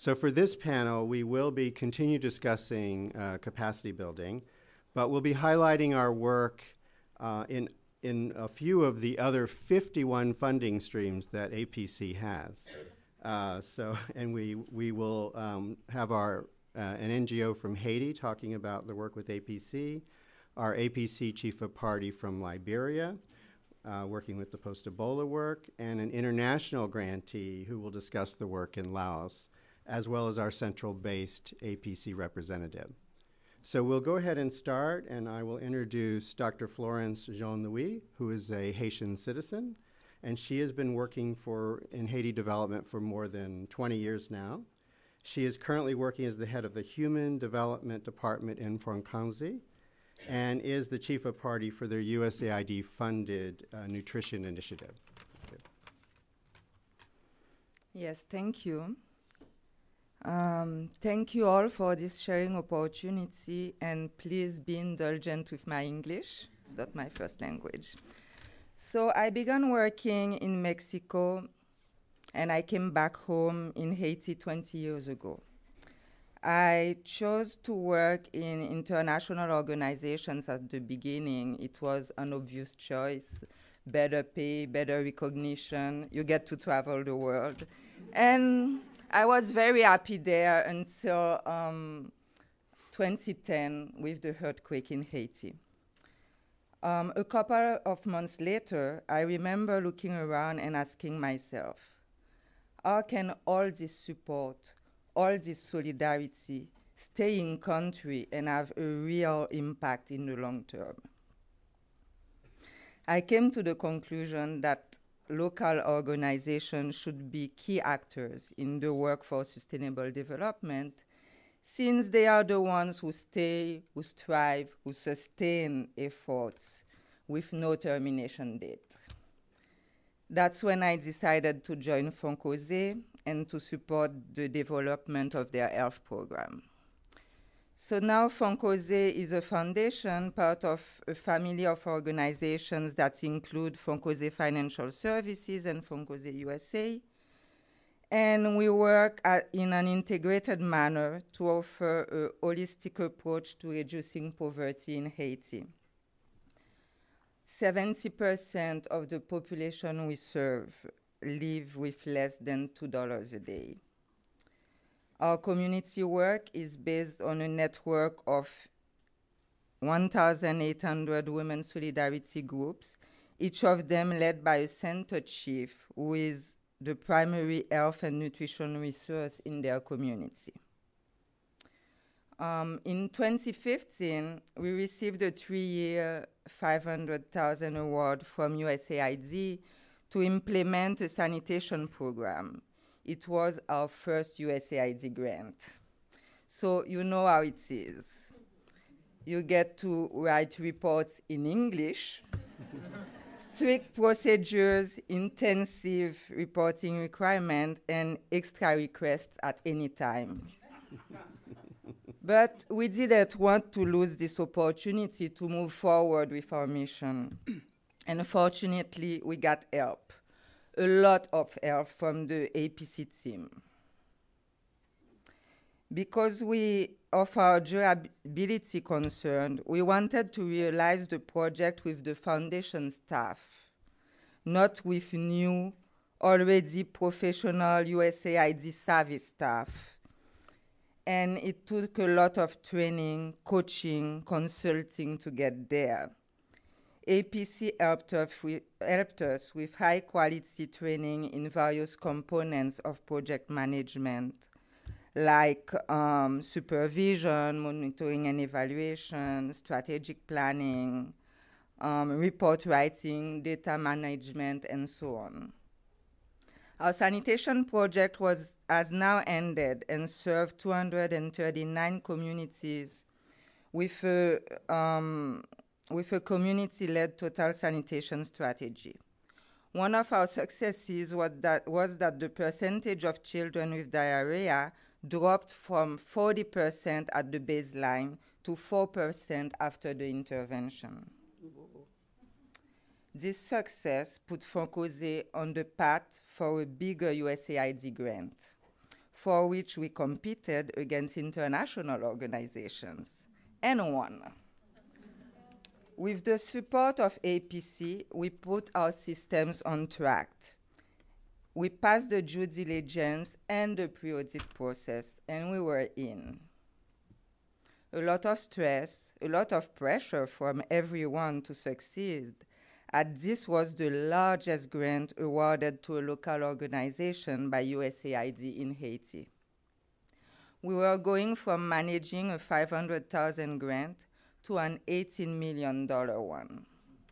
So for this panel, we will be continue discussing capacity building, but we'll be highlighting our work in a few of the other 51 funding streams that APC has. And we will have an NGO from Haiti talking about the work with APC, our APC Chief of Party from Liberia, working with the post-Ebola work, and an international grantee who will discuss the work in Laos, as well as our central-based APC representative. So we'll go ahead and start, and I will introduce Dr. Florence Jean-Louis, who is a Haitian citizen, and she has been working in Haiti development for more than 20 years now. She is currently working as the head of the Human Development Department in Fonkanzi, and is the Chief of Party for their USAID-funded nutrition initiative. Yes, thank you. Thank you all for this sharing opportunity, and please be indulgent with my English. It's not my first language. So I began working in Mexico, and I came back home in Haiti 20 years ago. I chose to work in international organizations at the beginning. It was an obvious choice: better pay, better recognition. You get to travel the world. And I was very happy there until 2010 with the earthquake in Haiti. A couple of months later, I remember looking around and asking myself, how can all this support, all this solidarity stay in country and have a real impact in the long term? I came to the conclusion that local organizations should be key actors in the work for sustainable development, since they are the ones who stay, who strive, who sustain efforts with no termination date. That's when I decided to join Fonkoze and to support the development of their health program. So now Fonkoze is a foundation, part of a family of organizations that include Fonkoze Financial Services and Fonkoze USA. And we work in an integrated manner to offer a holistic approach to reducing poverty in Haiti. 70% of the population we serve live with less than $2 a day. Our community work is based on a network of 1,800 women solidarity groups, each of them led by a center chief who is the primary health and nutrition resource in their community. In 2015, we received a 3-year, $500,000 award from USAID to implement a sanitation program. It was our first USAID grant. So you know how it is. You get to write reports in English, strict procedures, intensive reporting requirements, and extra requests at any time. But we didn't want to lose this opportunity to move forward with our mission. And fortunately, we got help, a lot of help from the APC team. Because of our durability concern, we wanted to realize the project with the foundation staff, not with new, already professional USAID savvy staff. And it took a lot of training, coaching, consulting to get there. APC helped us with high-quality training in various components of project management, like supervision, monitoring and evaluation, strategic planning, report writing, data management, and so on. Our sanitation project has now ended and served 239 communities with a community-led total sanitation strategy. One of our successes was that the percentage of children with diarrhea dropped from 40% at the baseline to 4% after the intervention. This success put Fonkoze on the path for a bigger USAID grant. for which we competed against international organizations and won. With the support of APC, we put our systems on track. We passed the due diligence and the pre-audit process, and we were in. A lot of stress, a lot of pressure from everyone to succeed, as this was the largest grant awarded to a local organization by USAID in Haiti. We were going from managing a $500,000 grant to an $18 million one.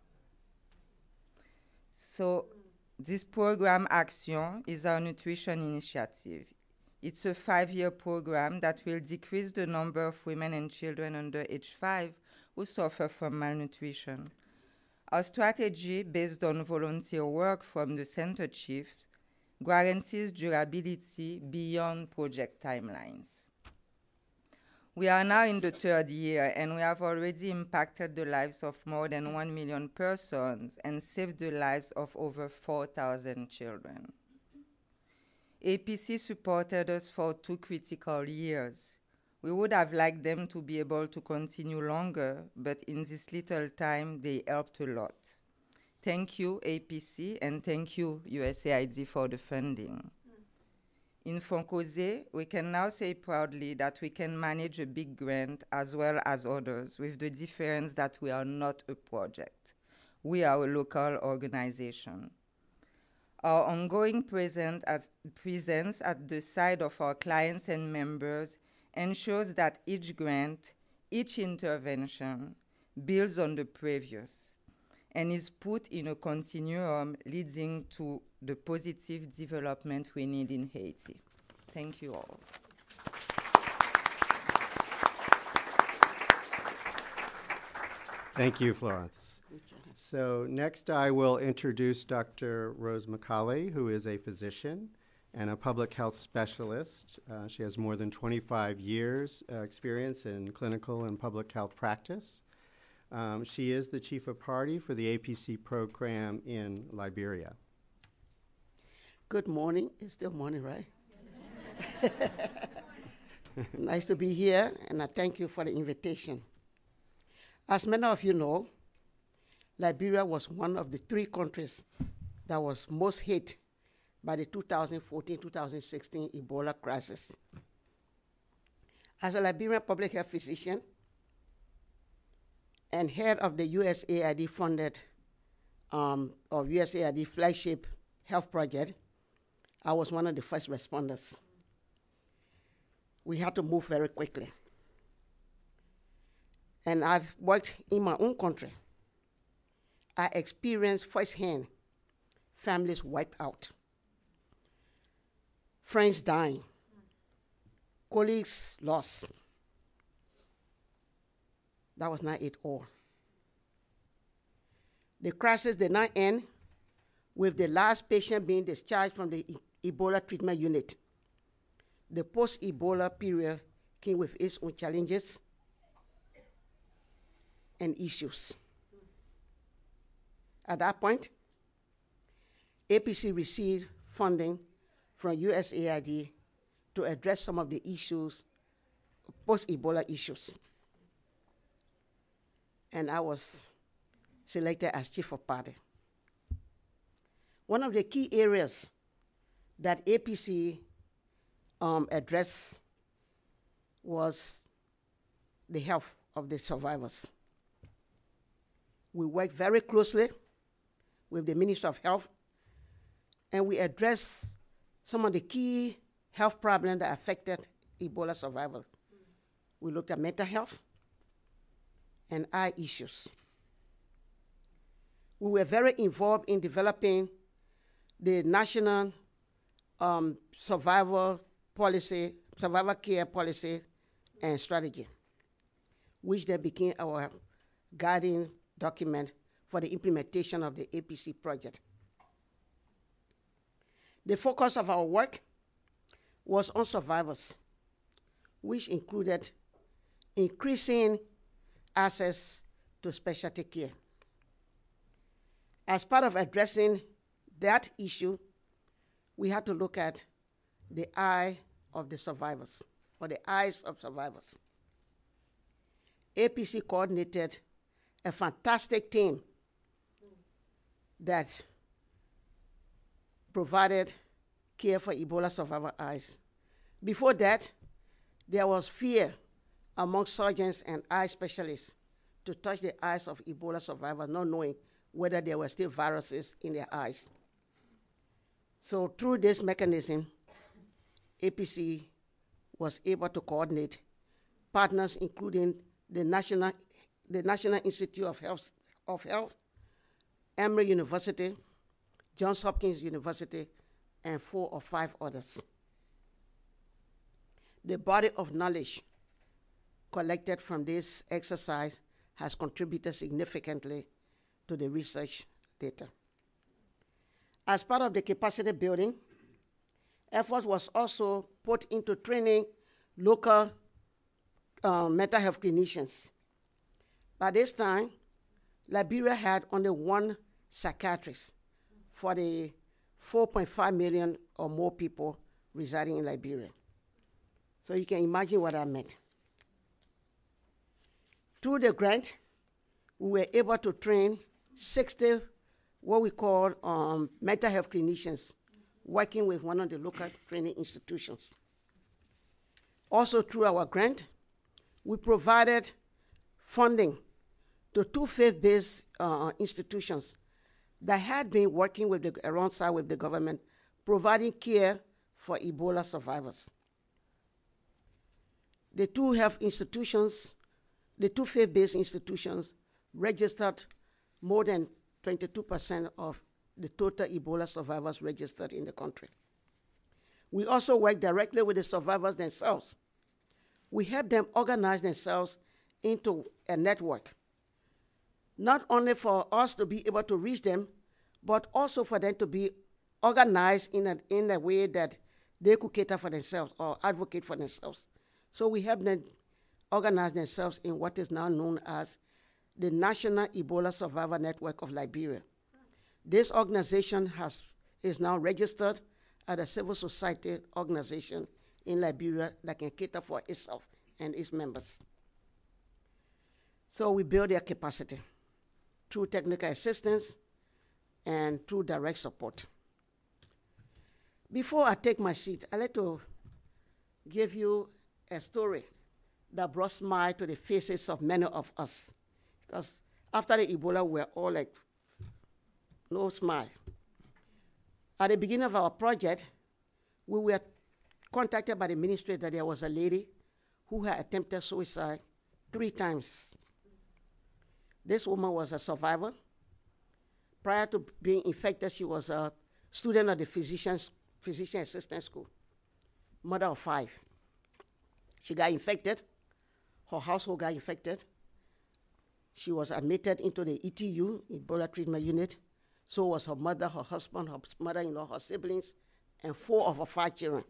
So this program Action is our nutrition initiative. It's a 5-year program that will decrease the number of women and children under age 5 who suffer from malnutrition. Our strategy, based on volunteer work from the center chiefs, guarantees durability beyond project timelines. We are now in the 3rd year, and we have already impacted the lives of more than 1 million persons and saved the lives of over 4,000 children. APC supported us for 2 critical years. We would have liked them to be able to continue longer, but in this little time, they helped a lot. Thank you, APC, and thank you, USAID, for the funding. In Fonkoze, we can now say proudly that we can manage a big grant as well as others, with the difference that we are not a project. We are a local organization. Our ongoing presence at the side of our clients and members ensures that each grant, each intervention builds on the previous and is put in a continuum leading to the positive development we need in Haiti. Thank you all. Thank you, Florence. So next I will introduce Dr. Rose McCauley, who is a physician and a public health specialist. She has more than 25 years experience in clinical and public health practice. She is the chief of party for the APC program in Liberia. Good morning. It's still morning, right? Nice to be here, and I thank you for the invitation. As many of you know, Liberia was one of the 3 countries that was most hit by the 2014-2016 Ebola crisis. As a Liberian public health physician and head of the USAID funded, or USAID flagship health project, I was one of the first responders. We had to move very quickly. And I've worked in my own country. I experienced firsthand families wiped out, friends dying, colleagues lost. That was not it all. The crisis did not end with the last patient being discharged from the Ebola treatment unit. The post-Ebola period came with its own challenges and issues. At that point, APC received funding from USAID to address some of the issues, post-Ebola issues. And I was selected as chief of party. One of the key areas that APC addressed was the health of the survivors. We worked very closely with the Ministry of Health, and we addressed some of the key health problems that affected Ebola survivors. We looked at mental health and eye issues. We were very involved in developing the national survival care policy and strategy, which then became our guiding document for the implementation of the APC project. The focus of our work was on survivors, which included increasing access to specialty care. As part of addressing that issue, we had to look at the eye of the survivors, for the eyes of survivors. APC coordinated a fantastic team that provided care for Ebola survivor eyes. Before that, there was fear among surgeons and eye specialists to touch the eyes of Ebola survivors, not knowing whether there were still viruses in their eyes. So through this mechanism, APC was able to coordinate partners including the National Institute of Health, Emory University, Johns Hopkins University, and 4 or 5 others. The body of knowledge collected from this exercise has contributed significantly to the research data. As part of the capacity building, effort was also put into training local mental health clinicians. By this time, Liberia had only 1 psychiatrist for the 4.5 million or more people residing in Liberia. So you can imagine what that meant. Through the grant, we were able to train 60 what we call mental health clinicians working with one of the local training institutions. Also through our grant, we provided funding to 2 faith-based institutions that had been working alongside with the government, providing care for Ebola survivors. The 2 faith-based institutions registered more than 22% of the total Ebola survivors registered in the country. We also work directly with the survivors themselves. We help them organize themselves into a network, not only for us to be able to reach them, but also for them to be organized in a way that they could cater for themselves or advocate for themselves. So we help them organize themselves in what is now known as the National Ebola Survivor Network of Liberia. This organization is now registered as a civil society organization in Liberia that can cater for itself and its members. So we build their capacity through technical assistance and through direct support. Before I take my seat, I'd like to give you a story that brought smile to the faces of many of us. Because after the Ebola, we were all like, no smile. At the beginning of our project, we were contacted by the ministry that there was a lady who had attempted suicide 3 times. This woman was a survivor. Prior to being infected, she was a student of the physician assistant school, mother of 5. She got infected. Her household got infected. She was admitted into the ETU, Ebola Treatment Unit. So was her mother, her husband, her mother-in-law, her siblings, and 4 of her 5 children.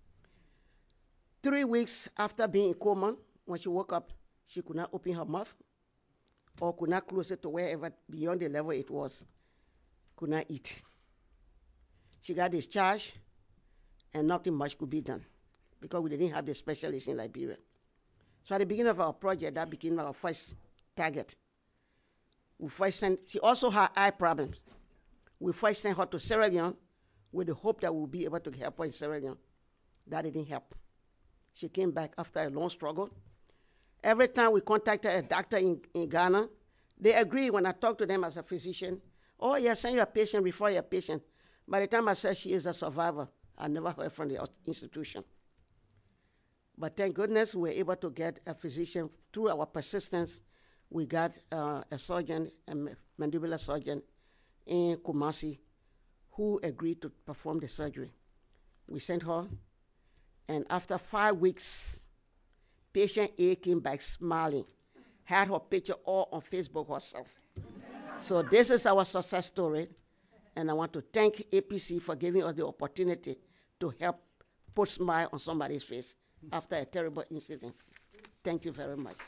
3 weeks after being in coma, when she woke up, she could not open her mouth or could not close it to wherever beyond the level it was, could not eat. She got discharged, and nothing much could be done because we didn't have the specialists in Liberia. So at the beginning of our project, that became our first target. She also had eye problems. We first sent her to Sierra Leone with the hope that we'll be able to help her in Sierra Leone. That didn't help. She came back after a long struggle. Every time we contacted a doctor in Ghana, they agree when I talk to them as a physician, oh yeah, send your patient, refer your patient. By the time I said she is a survivor, I never heard from the institution. But thank goodness we were able to get a physician. Through our persistence, we got a surgeon, a mandibular surgeon in Kumasi, who agreed to perform the surgery. We sent her, and after 5 weeks, patient A came back smiling, had her picture all on Facebook herself. So this is our success story, and I want to thank APC for giving us the opportunity to help put a smile on somebody's face after a terrible incident. Thank you very much.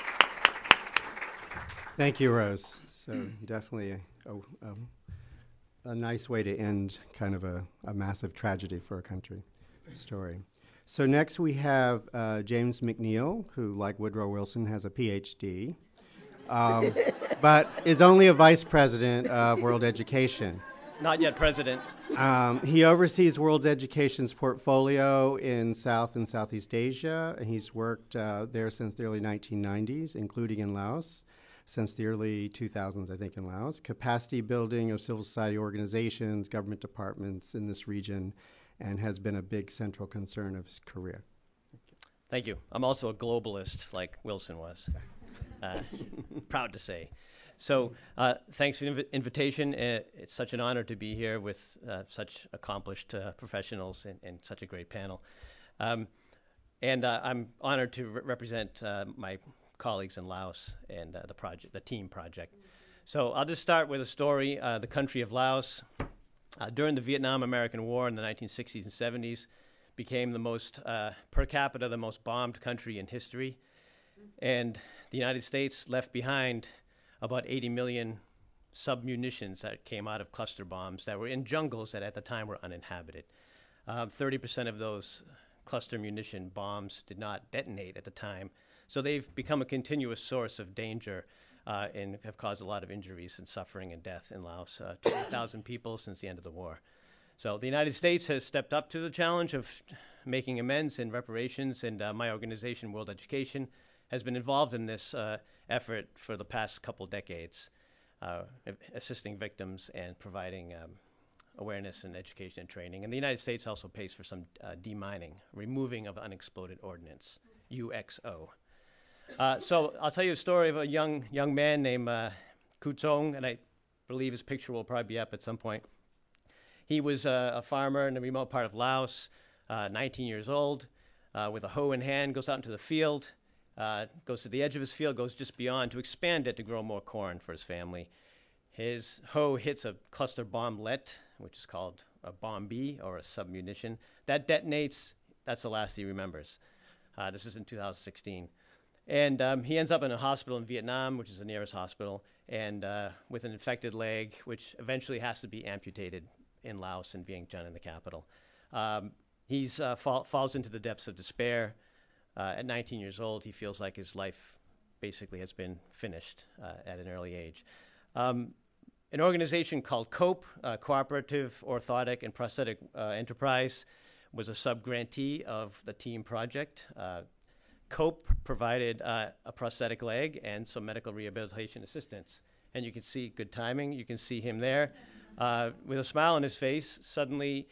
Thank you, Rose. So definitely a a nice way to end kind of a massive tragedy for a country story. So next we have James McNeil, who, like Woodrow Wilson, has a PhD, but is only a vice president of World Education. Not yet president. He oversees World Education's portfolio in South and Southeast Asia, and he's worked there since the early 1990s, including in Laos, since the early 2000s, I think, in Laos. Capacity building of civil society organizations, government departments in this region, and has been a big central concern of his career. Thank you. I'm also a globalist, like Wilson was. Proud to say. So thanks for the invitation. It's such an honor to be here with such accomplished professionals and such a great panel. And I'm honored to represent my colleagues in Laos and the team project. So I'll just start with a story. The country of Laos, during the Vietnam-American War in the 1960s and 70s, became the most, per capita, the most bombed country in history. And the United States left behind about 80 million submunitions that came out of cluster bombs that were in jungles that at the time were uninhabited. 30% of those cluster munition bombs did not detonate at the time. So they've become a continuous source of danger and have caused a lot of injuries and suffering and death in Laos. 200,000 people since the end of the war. So the United States has stepped up to the challenge of making amends and reparations, and my organization, World Education, has been involved in this effort for the past couple decades, assisting victims and providing awareness and education and training. And the United States also pays for some demining, removing of unexploded ordnance, UXO. So I'll tell you a story of a young man named Ku Tsong, and I believe his picture will probably be up at some point. He was a farmer in a remote part of Laos, 19 years old, with a hoe in hand, goes out into the field, goes to the edge of his field, goes just beyond to expand it to grow more corn for his family. His hoe hits a cluster bomblet, which is called a bomb B or a submunition. That detonates. That's the last he remembers. This is in 2016. And he ends up in a hospital in Vietnam, which is the nearest hospital, and with an infected leg, which eventually has to be amputated in Laos and Vientiane in the capital. He falls into the depths of despair. At 19 years old, he feels like his life basically has been finished at an early age. An organization called COPE, Cooperative Orthotic and Prosthetic Enterprise, was a sub-grantee of the team project. COPE provided a prosthetic leg and some medical rehabilitation assistance. And you can see good timing. You can see him there with a smile on his face. Suddenly,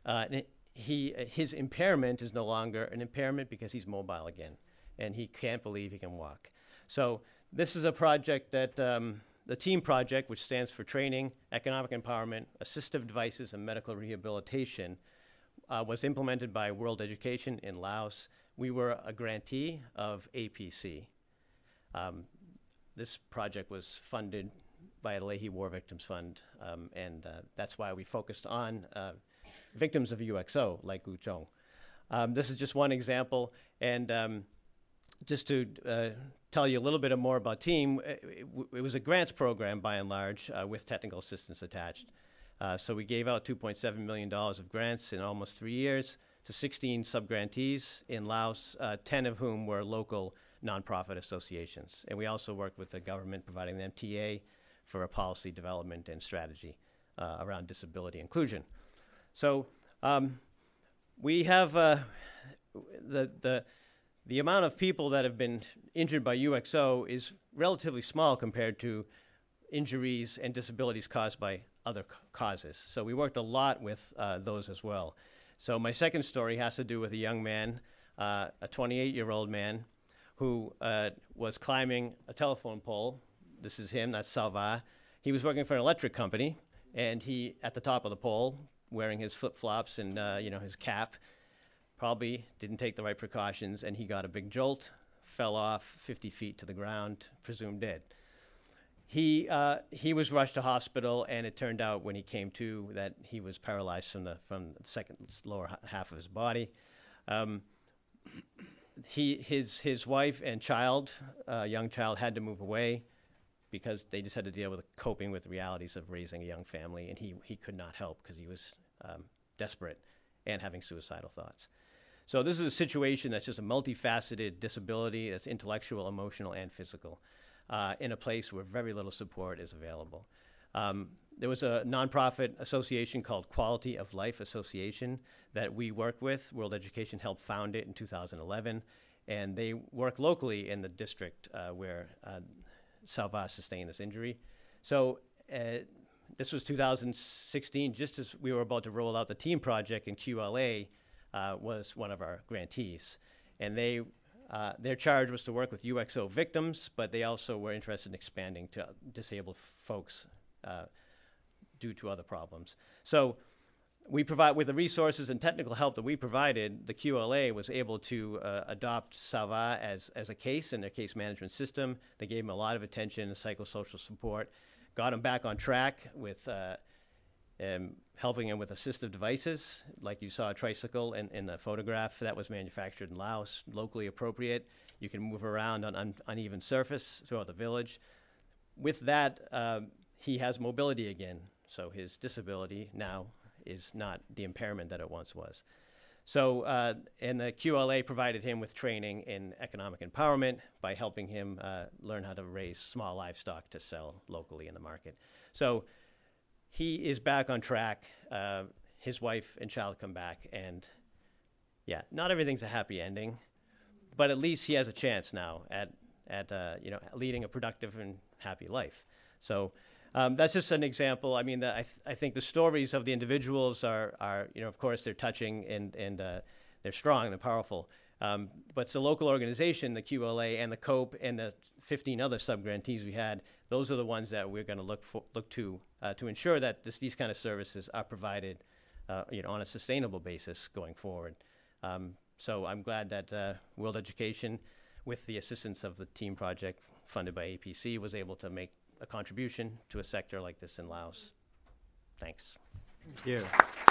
his impairment is no longer an impairment because he's mobile again, and he can't believe he can walk. So this is a project that the TEAM project, which stands for Training, Economic Empowerment, Assistive Devices, and Medical Rehabilitation, was implemented by World Education in Laos. We were a grantee of APC. This project was funded by the Leahy War Victims Fund, and that's why we focused on victims of UXO, like Ku Tsong. This is just one example, and just to tell you a little bit more about TEAM, it was a grants program by and large with technical assistance attached. So we gave out $2.7 million of grants in almost 3 years to 16 sub-grantees in Laos, 10 of whom were local nonprofit associations. And we also worked with the government, providing them TA for a policy development and strategy around disability inclusion. So we have the amount of people that have been injured by UXO is relatively small compared to injuries and disabilities caused by other causes. So we worked a lot with those as well. So my second story has to do with a young man, a 28-year-old man, who was climbing a telephone pole. This is him, that's Salva. He was working for an electric company, and he, at the top of the pole, wearing his flip-flops and his cap, probably didn't take the right precautions, and he got a big jolt, fell off 50 feet to the ground, presumed dead. He was rushed to hospital, and it turned out when he came to that he was paralyzed from the second lower half of his body. His wife and child, young child, had to move away. because they just had to deal with coping with the realities of raising a young family, and he could not help because he was desperate and having suicidal thoughts. So this is a situation that's just a multifaceted disability that's intellectual, emotional, and physical in a place where very little support is available. There was a nonprofit association called Quality of Life Association that we work with. World Education helped found it in 2011, and they work locally in the district where Salva sustained this injury. So this was 2016, just as we were about to roll out the team project, and QLA was one of our grantees. And their charge was to work with UXO victims, but they also were interested in expanding to disabled folks due to other problems. So we provide, with the resources and technical help that we provided, the QLA was able to adopt Salva as a case in their case management system. They gave him a lot of attention and psychosocial support, got him back on track with helping him with assistive devices, like you saw a tricycle in the photograph that was manufactured in Laos, locally appropriate. You can move around on uneven surface throughout the village. With that, he has mobility again, so his disability now is not the impairment that it once was. So, and the QLA provided him with training in economic empowerment by helping him learn how to raise small livestock to sell locally in the market. So he is back on track. His wife and child come back, and yeah, not everything's a happy ending, but at least he has a chance now at leading a productive and happy life. So that's just an example. I mean, I think the stories of the individuals are of course, they're touching and they're strong and powerful. But it's the local organization, the QLA and the COPE and the 15 other sub-grantees we had. Those are the ones that we're going to look to ensure that these kind of services are provided, on a sustainable basis going forward. So I'm glad that World Education, with the assistance of the team project funded by APC, was able to make a contribution to a sector like this in Laos. Thanks. Thank you.